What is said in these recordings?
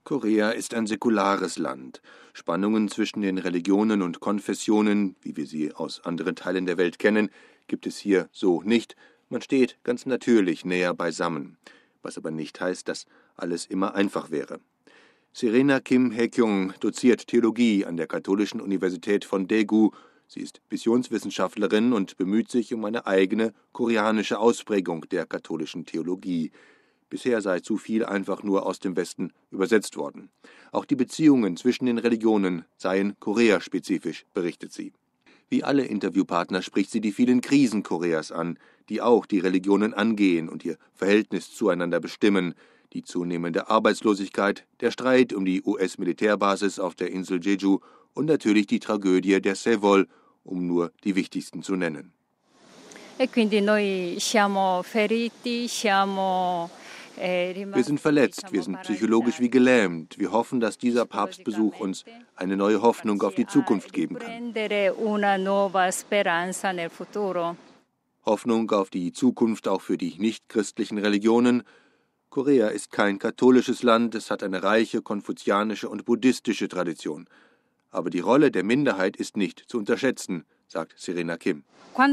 Korea ist ein säkulares Land. Spannungen zwischen den Religionen und Konfessionen, wie wir sie aus anderen Teilen der Welt kennen, gibt es hier so nicht. Man steht ganz natürlich näher beisammen. Was aber nicht heißt, dass alles immer einfach wäre. Serena Kim Hae-kyung doziert Theologie an der Katholischen Universität von Daegu. Sie ist Missionswissenschaftlerin und bemüht sich um eine eigene koreanische Ausprägung der katholischen Theologie. Bisher sei zu viel einfach nur aus dem Westen übersetzt worden. Auch die Beziehungen zwischen den Religionen seien koreaspezifisch, berichtet sie. Wie alle Interviewpartner spricht sie die vielen Krisen Koreas an, die auch die Religionen angehen und ihr Verhältnis zueinander bestimmen. Die zunehmende Arbeitslosigkeit, der Streit um die US-Militärbasis auf der Insel Jeju und natürlich die Tragödie der Sewol, um nur die wichtigsten zu nennen. Wir sind verletzt, wir sind psychologisch wie gelähmt. Wir hoffen, dass dieser Papstbesuch uns eine neue Hoffnung auf die Zukunft geben kann. Hoffnung auf die Zukunft auch für die nichtchristlichen Religionen. Korea ist kein katholisches Land, es hat eine reiche konfuzianische und buddhistische Tradition. Aber die Rolle der Minderheit ist nicht zu unterschätzen, sagt Serena Kim.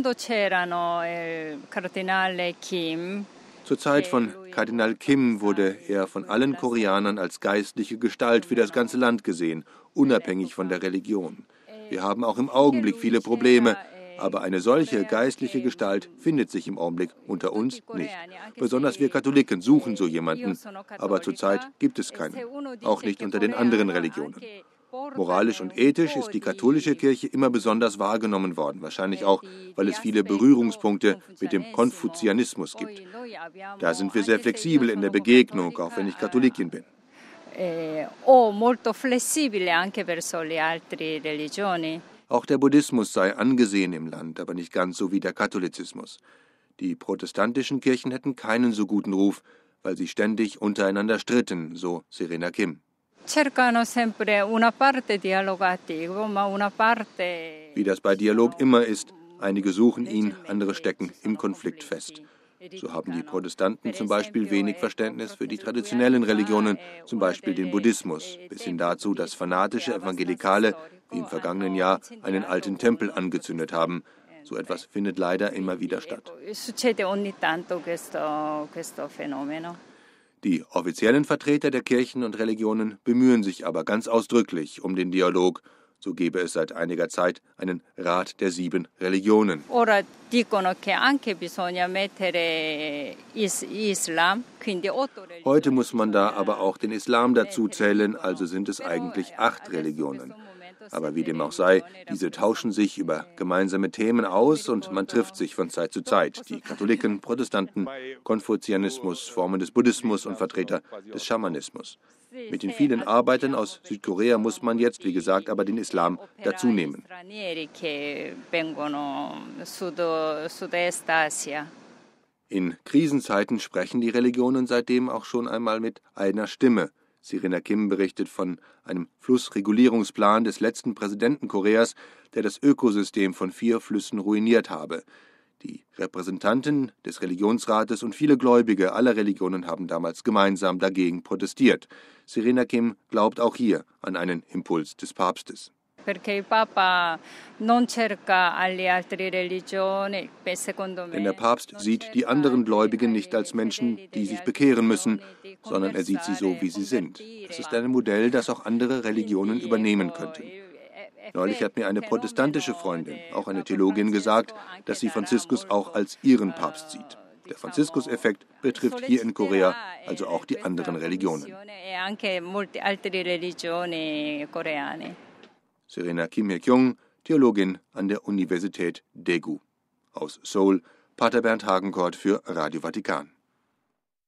Zur Zeit von Kardinal Kim wurde er von allen Koreanern als geistliche Gestalt für das ganze Land gesehen, unabhängig von der Religion. Wir haben auch im Augenblick viele Probleme, aber eine solche geistliche Gestalt findet sich im Augenblick unter uns nicht. Besonders wir Katholiken suchen so jemanden, aber zurzeit gibt es keinen, auch nicht unter den anderen Religionen. Moralisch und ethisch ist die katholische Kirche immer besonders wahrgenommen worden, wahrscheinlich auch, weil es viele Berührungspunkte mit dem Konfuzianismus gibt. Da sind wir sehr flexibel in der Begegnung, auch wenn ich Katholikin bin. Auch der Buddhismus sei angesehen im Land, aber nicht ganz so wie der Katholizismus. Die protestantischen Kirchen hätten keinen so guten Ruf, weil sie ständig untereinander stritten, so Serena Kim. Wie das bei Dialog immer ist, einige suchen ihn, andere stecken im Konflikt fest. So haben die Protestanten zum Beispiel wenig Verständnis für die traditionellen Religionen, zum Beispiel den Buddhismus, bis hin dazu, dass fanatische Evangelikale, wie im vergangenen Jahr, einen alten Tempel angezündet haben. So etwas findet leider immer wieder statt. Die offiziellen Vertreter der Kirchen und Religionen bemühen sich aber ganz ausdrücklich um den Dialog. So gebe es seit einiger Zeit einen Rat der 7 Religionen. Heute muss man da aber auch den Islam dazu zählen, also sind es eigentlich 8 Religionen. Aber wie dem auch sei, diese tauschen sich über gemeinsame Themen aus und man trifft sich von Zeit zu Zeit. Die Katholiken, Protestanten, Konfuzianismus, Formen des Buddhismus und Vertreter des Schamanismus. Mit den vielen Arbeitern aus Südkorea muss man jetzt, wie gesagt, aber den Islam dazu nehmen. In Krisenzeiten sprechen die Religionen seitdem auch schon einmal mit einer Stimme. Serena Kim berichtet von einem Flussregulierungsplan des letzten Präsidenten Koreas, der das Ökosystem von 4 Flüssen ruiniert habe. Die Repräsentanten des Religionsrates und viele Gläubige aller Religionen haben damals gemeinsam dagegen protestiert. Serena Kim glaubt auch hier an einen Impuls des Papstes. Denn der Papst sieht die anderen Gläubigen nicht als Menschen, die sich bekehren müssen, sondern er sieht sie so, wie sie sind. Das ist ein Modell, das auch andere Religionen übernehmen könnten. Neulich hat mir eine protestantische Freundin, auch eine Theologin, gesagt, dass sie Franziskus auch als ihren Papst sieht. Der Franziskus-Effekt betrifft hier in Korea also auch die anderen Religionen. Serena Kim Hae-kyung, Theologin an der Universität Daegu. Aus Seoul, Pater Bernd Hagenkort für Radio Vatikan.